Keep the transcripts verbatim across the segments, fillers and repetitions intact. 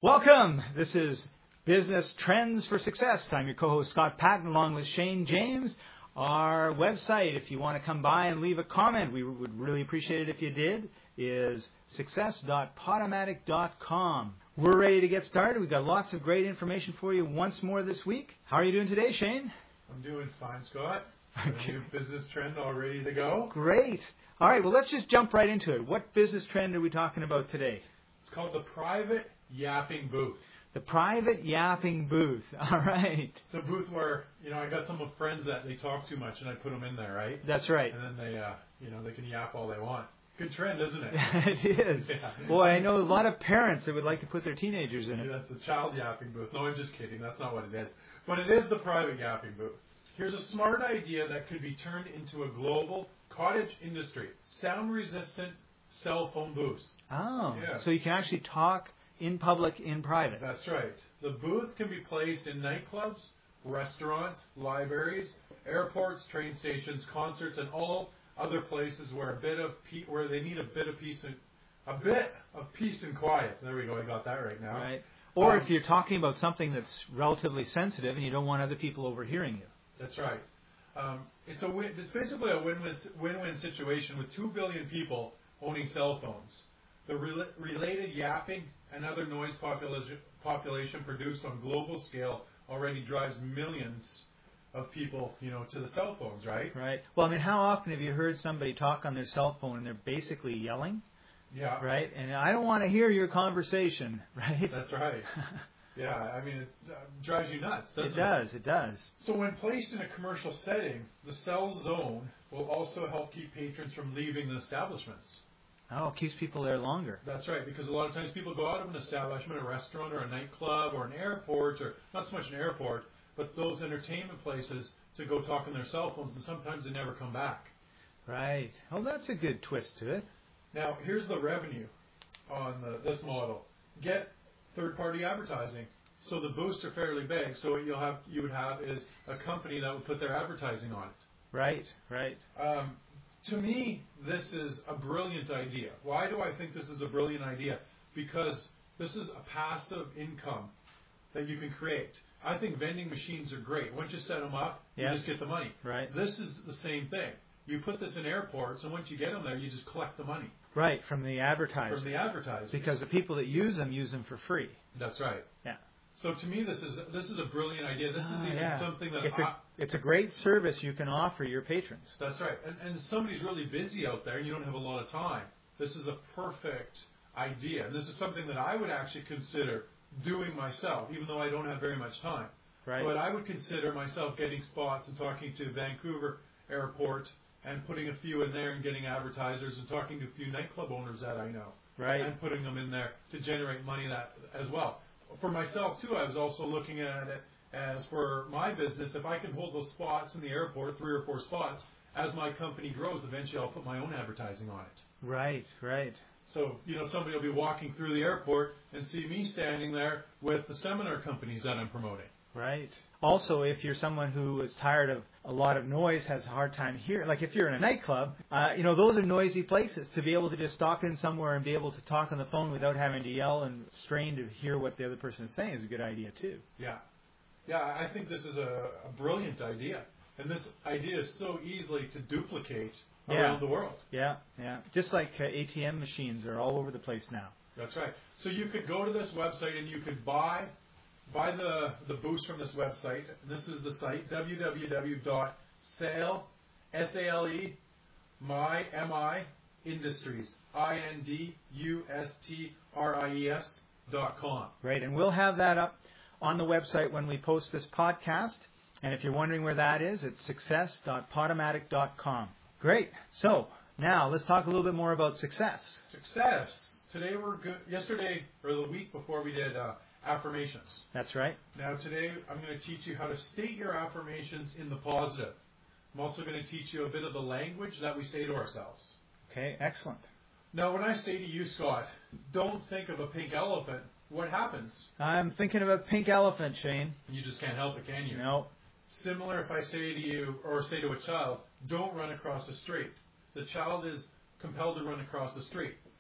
Welcome. This is Business Trends for Success. I'm your co-host Scott Patton along with Shane James. Our website, if you want to come by and leave a comment, we would really appreciate it if you did, is success dot podomatic dot com. We're ready to get started. We've got lots of great information for you once more this week. How are you doing today, Shane? I'm doing fine, Scott. Okay. A new business trend all ready to go. Great. All right, well, let's just jump right into it. What business trend are we talking about today? It's called the private yapping booth. The private yapping booth. All right. It's a booth where, you know, I got some of friends that they talk too much and I put them in there, right? That's right. And then they, uh, you know, they can yap all they want. Good trend, isn't it? It is. Yeah. Boy, I know a lot of parents that would like to put their teenagers in it. Yeah, that's the child yapping booth. No, I'm just kidding. That's not what it is. But it is the private yapping booth. Here's a smart idea that could be turned into a global cottage industry. Sound-resistant cell phone booths. Oh, yes. So you can actually talk in public, in private. That's right. The booth can be placed in nightclubs, restaurants, libraries, airports, train stations, concerts, and all other places where a bit of pe- where they need a bit of peace and a bit of peace and quiet. There we go. I got that right now. Right. Or um, if you're talking about something that's relatively sensitive and you don't want other people overhearing you. That's right. Um, it's a win- it's basically a win-win win-win situation with two billion people owning cell phones. The re- related yapping and other noise population population produced on global scale already drives millions of people, you know, to the cell phones, right? Right. Well, I mean, how often have you heard somebody talk on their cell phone and they're basically yelling? Yeah. Right? And I don't want to hear your conversation, right? That's right. Yeah, I mean, it uh, drives you nuts, doesn't it? It does, it does. So when placed in a commercial setting, the cell zone will also help keep patrons from leaving the establishments. Oh, it keeps people there longer. That's right, because a lot of times people go out of an establishment, a restaurant or a nightclub or an airport, or not so much an airport, but those entertainment places to go talk on their cell phones, and sometimes they never come back. Right. Oh, that's a good twist to it. Now, here's the revenue on the, this model. Get third-party advertising. So the booths are fairly big, so what you'll have, you would have is a company that would put their advertising on it. Right, right. Um, to me, this is a brilliant idea. Why do I think this is a brilliant idea? Because this is a passive income that you can create. I think vending machines are great. Once you set them up, Yeah. you just get the money. Right. This is the same thing. You put this in airports, and once you get them there, you just collect the money. Right, from the advertisers. From the advertisers. Because the people that use them use them for free. That's right. Yeah. So to me, this is this is a brilliant idea. This Ah, is even yeah. something that it's I, a it's a great service you can offer your patrons. That's right. And, and somebody's really busy out there and you don't have a lot of time. This is a perfect idea. And this is something that I would actually consider doing myself, even though I don't have very much time. Right. But I would consider myself getting spots and talking to Vancouver Airport and putting a few in there and getting advertisers and talking to a few nightclub owners that I know. Right. And putting them in there to generate money that as well. For myself, too, I was also looking at it as for my business, if I can hold those spots in the airport, three or four spots, as my company grows, eventually I'll put my own advertising on it. Right, right. So, you know, somebody will be walking through the airport and see me standing there with the seminar companies that I'm promoting. Right. Also, if you're someone who is tired of a lot of noise, has a hard time hearing, like if you're in a nightclub, uh, you know, those are noisy places. To be able to just stop in somewhere and be able to talk on the phone without having to yell and strain to hear what the other person is saying is a good idea, too. Yeah. Yeah, I think this is a, a brilliant idea. And this idea is so easily to duplicate Yeah. around the world. Yeah, yeah. Just like uh, A T M machines are all over the place now. That's right. So you could go to this website and you could buy buy the, the boost from this website. This is the site, w w w dot sale, S A L E, my, M I, industries, I N D U S T R I E S dot com. Right, and we'll have that up on the website when we post this podcast. And if you're wondering where that is, it's success dot podomatic dot com. Great. So now let's talk a little bit more about success. Success. Today we're good. Yesterday, or the week before, we did uh, affirmations. That's right. Now today I'm going to teach you how to state your affirmations in the positive. I'm also going to teach you a bit of the language that we say to ourselves. Okay, excellent. Now when I say to you, Scott, don't think of a pink elephant, what happens? I'm thinking of a pink elephant, Shane. You just can't help it, can you? No. Similar if I say to you, or say to a child, don't run across the street. The child is compelled to run across the street.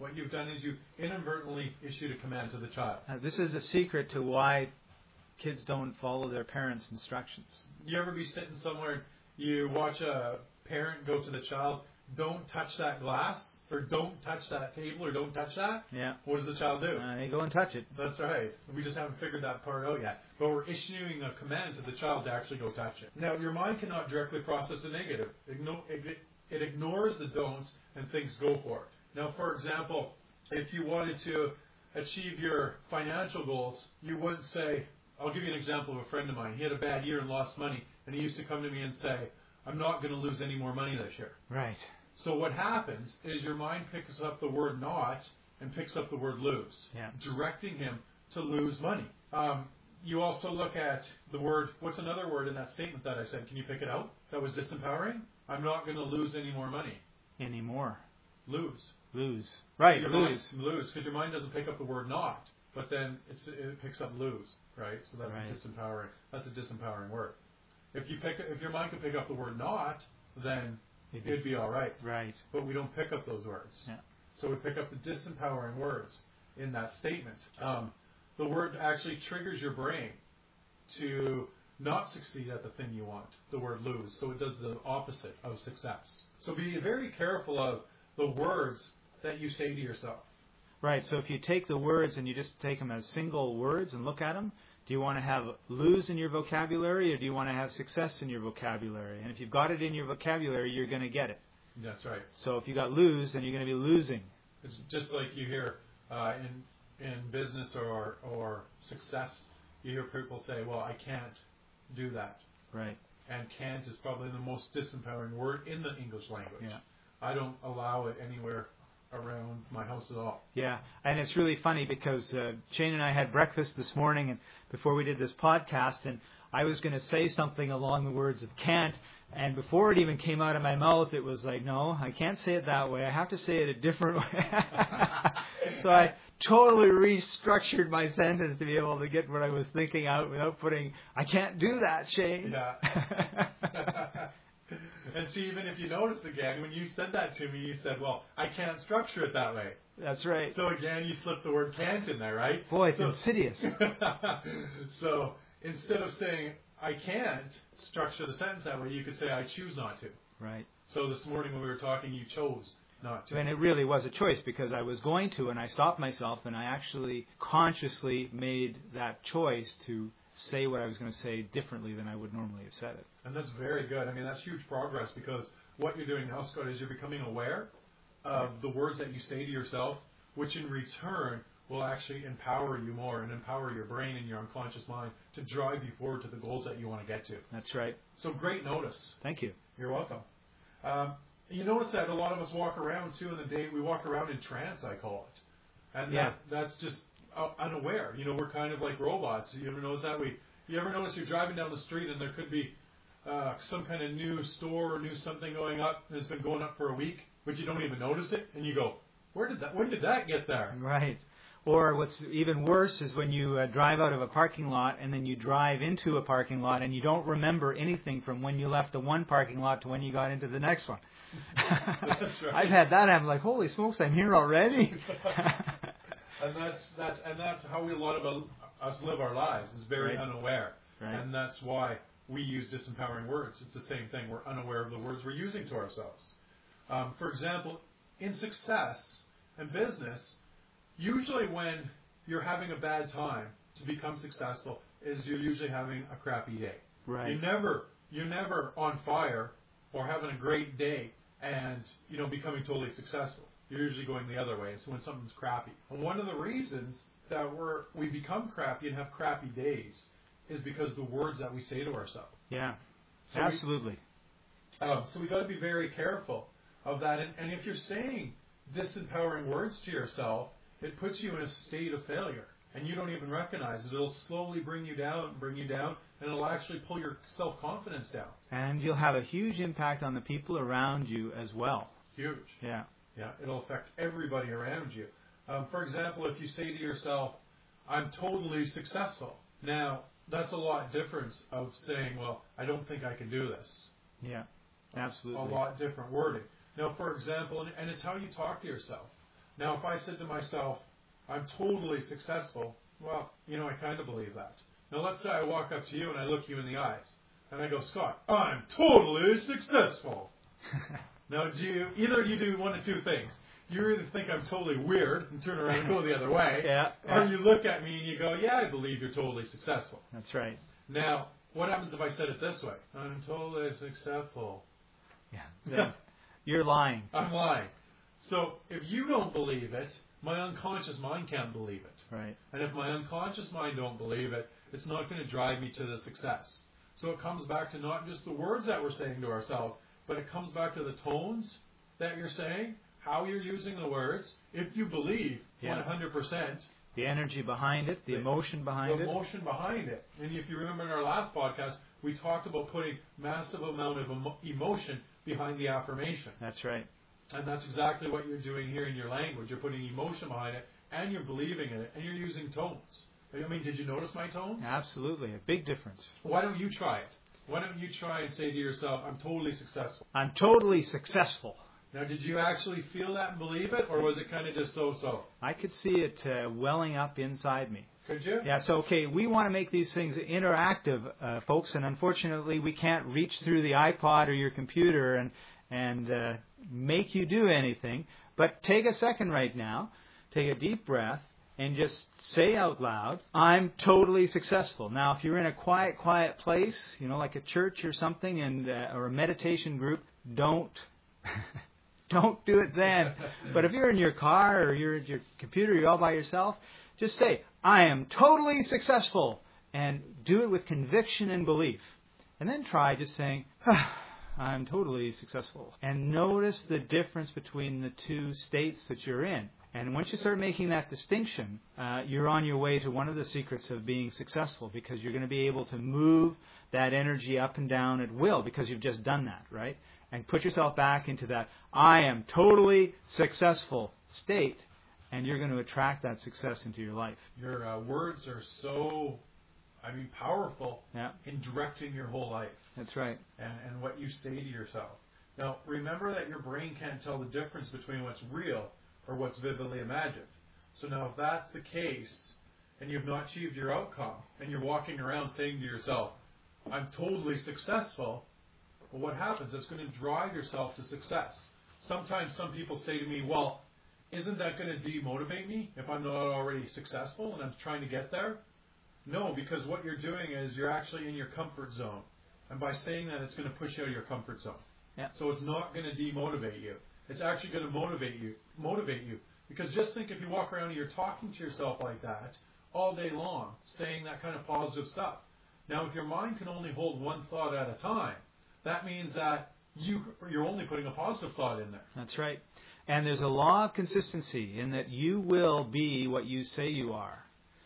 What you've done is you inadvertently issued a command to the child. Uh, this is a secret to why kids don't follow their parents' instructions. You ever be sitting somewhere and you watch a parent go to the child, don't touch that glass, or don't touch that table, or don't touch that? Yeah. What does the child do? Uh, they go and touch it. That's right. We just haven't figured that part out yet. But we're issuing a command to the child to actually go touch it. Now, your mind cannot directly process the negative. Igno- it, it ignores the don'ts and thinks go for it. Now, for example, if you wanted to achieve your financial goals, you wouldn't say, I'll give you an example of a friend of mine. He had a bad year and lost money, and he used to come to me and say, I'm not going to lose any more money this year. Right. So what happens is your mind picks up the word not and picks up the word lose, yeah. directing him to lose money. Um, you also look at the word, what's another word in that statement that I said? Can you pick it out? That was disempowering? I'm not going to lose any more money. Anymore. Lose. Lose. Right, your lose. Mind, lose, because your mind doesn't pick up the word not, but then it's, it picks up lose, right? So that's right. a disempowering. That's a disempowering word. If you pick, if your mind could pick up the word not, then It'd be, it'd be all right. Right. But we don't pick up those words. Yeah. So we pick up the disempowering words in that statement. Um, the word actually triggers your brain to not succeed at the thing you want, the word lose. So it does the opposite of success. So be very careful of the words that you say to yourself. Right. So if you take the words and you just take them as single words and look at them, do you want to have lose in your vocabulary, or do you want to have success in your vocabulary? And if you've got it in your vocabulary, you're going to get it. That's right. So if you got lose, then you're going to be losing. It's just like you hear uh, in in business or or success, you hear people say, well, I can't do that. Right. And can't is probably the most disempowering word in the English language. Yeah. I don't allow it anywhere around my house at all. Yeah, and it's really funny because uh, Shane and I had breakfast this morning and before we did this podcast, and I was going to say something along the words of can't, and before it even came out of my mouth, it was like, no, I can't say it that way. I have to say it a different way. So I totally restructured my sentence to be able to get what I was thinking out without putting, I can't do that, Shane. Yeah. And see, even if you notice again, when you said that to me, you said, well, I can't structure it that way. That's right. So again, you slipped the word can't in there, right? Boy, it's so, insidious. So instead of saying, I can't structure the sentence that way, you could say, I choose not to. Right. So this morning when we were talking, you chose not to. And it really was a choice because I was going to, and I stopped myself, and I actually consciously made that choice to say what I was going to say differently than I would normally have said it. And that's very good. I mean, that's huge progress because what you're doing now, Scott, is you're becoming aware of the words that you say to yourself, which in return will actually empower you more and empower your brain and your unconscious mind to drive you forward to the goals that you want to get to. That's right. So great notice. Thank you. You're welcome. Um, you notice that a lot of us walk around, too, in the day, we walk around in trance, I call it. And yeah. that, that's just uh, unaware. You know, we're kind of like robots. You ever notice that? We, you ever notice you're driving down the street and there could be uh, some kind of new store or new something going up, and it's been going up for a week, but you don't even notice it, and you go, where did that, when did that get there? Right. Or what's even worse is when you uh, drive out of a parking lot and then you drive into a parking lot and you don't remember anything from when you left the one parking lot to when you got into the next one. That's right. I've had that. I'm like, holy smokes, I'm here already. and that's that's and that's how we, a lot of us live our lives, is very right. unaware. Right. And that's why we use disempowering words. It's the same thing. We're unaware of the words we're using to ourselves. Um, for example, in success and business, usually when you're having a bad time to become successful is you're usually having a crappy day. Right. You never, you're never on fire or having a great day and, you know, becoming totally successful. You're usually going the other way. So when something's crappy. And one of the reasons that we're, we become crappy and have crappy days is because the words that we say to ourselves. Yeah, so absolutely. We, um, so we got to be very careful of that. And, and if you're saying disempowering words to yourself, it puts you in a state of failure, and you don't even recognize it. It'll slowly bring you down, bring you down, and it'll actually pull your self-confidence down. And you'll have a huge impact on the people around you as well. Huge. Yeah. Yeah, it'll affect everybody around you. Um, for example, if you say to yourself, I'm totally successful. Now, that's a lot different of saying, well, I don't think I can do this. Yeah, absolutely. A lot different wording. Now, for example, and, and it's how you talk to yourself. Now, if I said to myself, I'm totally successful, well, you know, I kind of believe that. Now, let's say I walk up to you and I look you in the eyes, and I go, Scott, I'm totally successful. Now, do you, either you do one of two things. You either think I'm totally weird and turn around and go the other way, yeah, yeah. or you look at me and you go, yeah, I believe you're totally successful. That's right. Now, what happens if I said it this way? I'm totally successful. Yeah. Then you're lying. I'm lying. So if you don't believe it, my unconscious mind can't believe it. Right. And if my unconscious mind don't believe it, it's not going to drive me to the success. So it comes back to not just the words that we're saying to ourselves, but it comes back to the tones that you're saying, how you're using the words. If you believe yeah. one hundred percent. The energy behind it, the, the emotion behind the it. The emotion behind it. And if you remember in our last podcast, we talked about putting massive amount of emo- emotion behind the affirmation. That's right. And that's exactly what you're doing here in your language. You're putting emotion behind it, and you're believing in it, and you're using tones. I mean, did you notice my tones? Absolutely. A big difference. Why don't you try it? Why don't you try and say to yourself, I'm totally successful. I'm totally successful. Now, did you actually feel that and believe it, or was it kind of just so-so? I could see it uh, welling up inside me. Could you? Yeah, so, okay, we want to make these things interactive, uh, folks, and unfortunately we can't reach through the iPod or your computer and, and uh, make you do anything. But take a second right now, take a deep breath, and just say out loud, I'm totally successful. Now, if you're in a quiet, quiet place, you know, like a church or something, and uh, or a meditation group, don't... Don't do it then. But if you're in your car or you're at your computer, you're all by yourself, just say, I am totally successful. And do it with conviction and belief. And then try just saying, ah, I'm totally successful. And notice the difference between the two states that you're in. And once you start making that distinction, uh, you're on your way to one of the secrets of being successful, because you're going to be able to move that energy up and down at will, because you've just done that, right? And put yourself back into that I am totally successful state, and you're going to attract that success into your life. Your uh, words are so, I mean, powerful yeah. in directing your whole life. That's right. And, and what you say to yourself. Now, remember that your brain can't tell the difference between what's real or what's vividly imagined. So now if that's the case, and you've not achieved your outcome, and you're walking around saying to yourself, I'm totally successful, well, what happens? It's going to drive yourself to success. Sometimes some people say to me, well, isn't that going to demotivate me if I'm not already successful and I'm trying to get there? No, because what you're doing is you're actually in your comfort zone. And by saying that, it's going to push you out of your comfort zone. Yeah. So it's not going to demotivate you. It's actually going to motivate you. Motivate you. Because just think, if you walk around and you're talking to yourself like that all day long, saying that kind of positive stuff. Now, if your mind can only hold one thought at a time, that means that you, you're only putting a positive thought in there. That's right. And there's a law of consistency in that you will be what you say you are.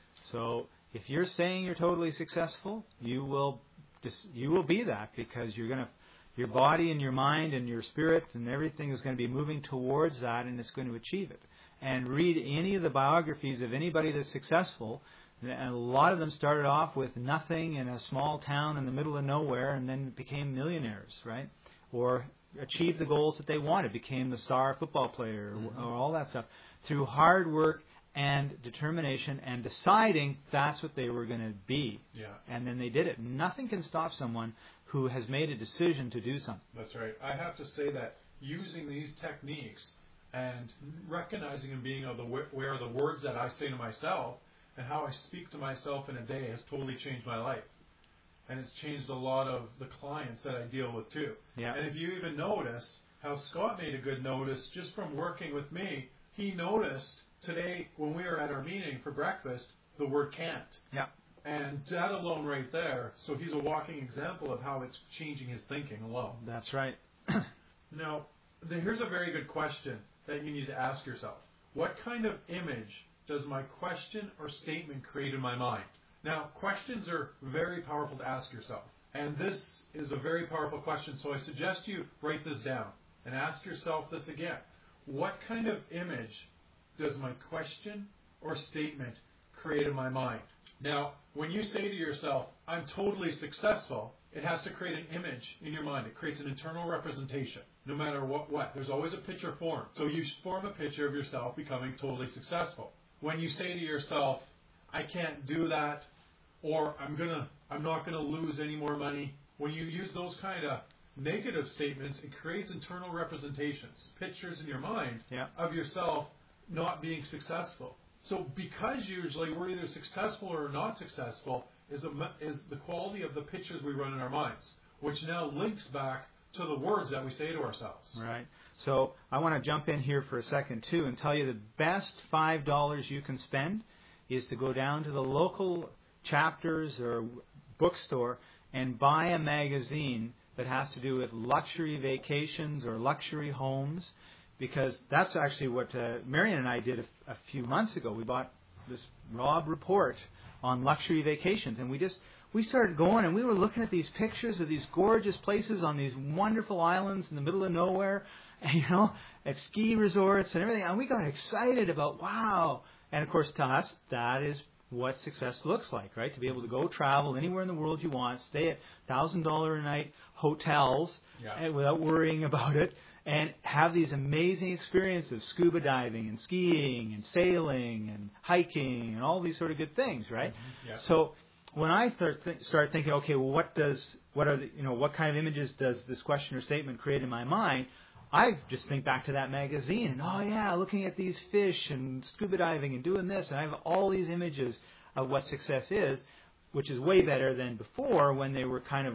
So if you're saying you're totally successful, you will you will be that, because you're going to, your body and your mind and your spirit and everything is going to be moving towards that, and it's going to achieve it. And read any of the biographies of anybody that's successful. And a lot of them started off with nothing in a small town in the middle of nowhere and then became millionaires, right? Or achieved the goals that they wanted, became the star football player, mm-hmm. or all that stuff, through hard work and determination and deciding that's what they were going to be. Yeah. And then they did it. Nothing can stop someone who has made a decision to do something. That's right. I have to say that using these techniques and recognizing and being aware of the words that I say to myself and how I speak to myself in a day has totally changed my life. And it's changed a lot of the clients that I deal with too. Yeah. And if you even notice how Scott made a good notice just from working with me, he noticed today when we were at our meeting for breakfast, the word can't. Yeah. And that alone right there, so he's a walking example of how it's changing his thinking alone. That's right. Now, here's a very good question that you need to ask yourself. What kind of image does my question or statement create in my mind? Now, questions are very powerful to ask yourself. And this is a very powerful question, so I suggest you write this down and ask yourself this again. What kind of image does my question or statement create in my mind? Now, when you say to yourself, I'm totally successful, it has to create an image in your mind. It creates an internal representation. no matter what, what. There's always a picture formed. So you form a picture of yourself becoming totally successful. When you say to yourself, I can't do that, or I'm gonna, I'm not gonna lose any more money. When you use those kind of negative statements, it creates internal representations, pictures in your mind yeah. of yourself not being successful. So because usually we're either successful or not successful is, a, is the quality of the pictures we run in our minds, which now links back to the words that we say to ourselves. Right. So I want to jump in here for a second too and tell you the best five dollars you can spend is to go down to the local chapters or bookstore and buy a magazine that has to do with luxury vacations or luxury homes, because that's actually what uh, Marion and I did a, a few months ago. We bought this Robb report on luxury vacations, and we just we started going and we were looking at these pictures of these gorgeous places on these wonderful islands in the middle of nowhere, and, you know, at ski resorts and everything, and we got excited about, wow. And of course, to us, that is what success looks like, right? To be able to go travel anywhere in the world you want, stay at one thousand dollars a night hotels yeah. without worrying about it, and have these amazing experiences, scuba diving and skiing and sailing and hiking and all these sort of good things, right? Mm-hmm. Yeah. So when I start, th- start thinking, okay, well, what does, what are the, you know, what kind of images does this question or statement create in my mind? I just think back to that magazine and, oh yeah, looking at these fish and scuba diving and doing this, and I have all these images of what success is, which is way better than before when they were kind of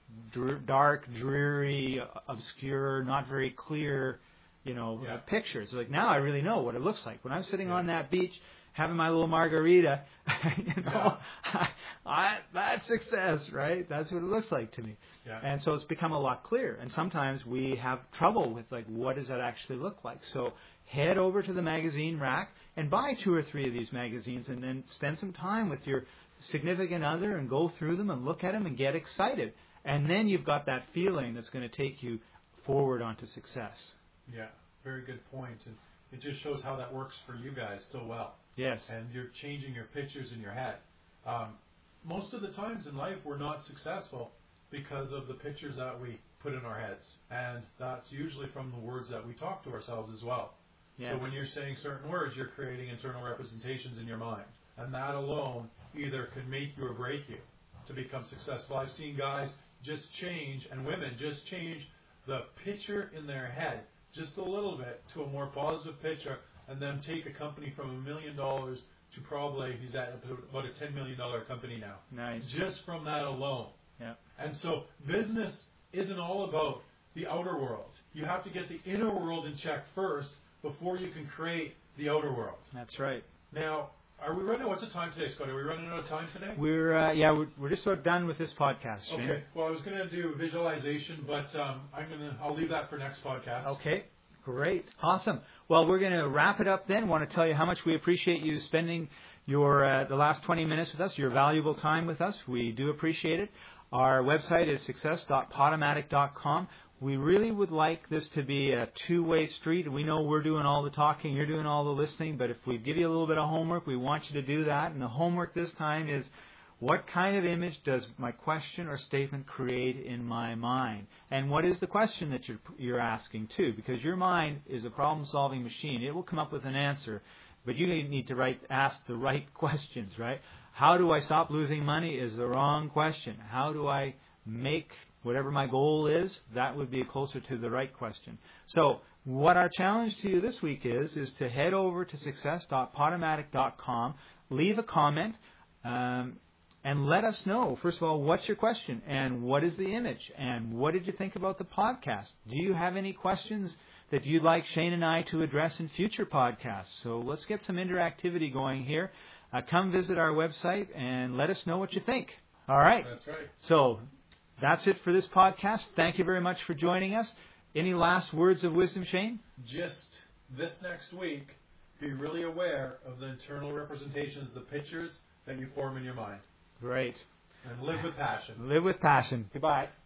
dr- dark, dreary, obscure, not very clear, you know, yeah. uh, pictures. Like now I really know what it looks like. When I'm sitting yeah. on that beach having my little margarita, you know, yeah. I, I, that's success, right? That's what it looks like to me. Yeah. And so it's become a lot clearer. And sometimes we have trouble with, like, what does that actually look like? So head over to the magazine rack and buy two or three of these magazines and then spend some time with your significant other and go through them and look at them and get excited. And then you've got that feeling that's going to take you forward onto success. Yeah, very good point. And it just shows how that works for you guys so well. Yes. And you're changing your pictures in your head. Um, most of the times in life we're not successful because of the pictures that we put in our heads. And that's usually from the words that we talk to ourselves as well. Yes. So when you're saying certain words, you're creating internal representations in your mind. And that alone either can make you or break you to become successful. I've seen guys just change, and women just change the picture in their head just a little bit to a more positive picture, and then take a company from a million dollars to probably, he's at about a ten million dollars company now. Nice. Just from that alone. Yeah. And so business isn't all about the outer world. You have to get the inner world in check first before you can create the outer world. That's right. Now, are we running, what's the time today, Scott? Are we running out of time today? We're, uh, yeah, we're, we're just about done with this podcast, Shane. Okay. Well, I was going to do visualization, but um, I'm going to, I'll leave that for next podcast. Okay. Great. Awesome. Well, we're going to wrap it up then. Want to tell you how much we appreciate you spending your uh, the last twenty minutes with us, your valuable time with us. We do appreciate it. Our website is success dot podomatic dot com. We really would like this to be a two-way street. We know we're doing all the talking, you're doing all the listening, but if we give you a little bit of homework, we want you to do that. And the homework this time is, what kind of image does my question or statement create in my mind? And what is the question that you're, you're asking too? Because your mind is a problem-solving machine. It will come up with an answer, but you need to write, ask the right questions, right? How do I stop losing money is the wrong question. How do I make whatever my goal is? That would be closer to the right question. So what our challenge to you this week is, is to head over to success dot podomatic dot com, leave a comment, um, and let us know, first of all, what's your question and what is the image and what did you think about the podcast? Do you have any questions that you'd like Shane and I to address in future podcasts? So let's get some interactivity going here. Uh, come visit our website and let us know what you think. All right. That's right. So that's it for this podcast. Thank you very much for joining us. Any last words of wisdom, Shane? Just this next week, be really aware of the internal representations, the pictures that you form in your mind. Great. And live with passion. Live with passion. Goodbye.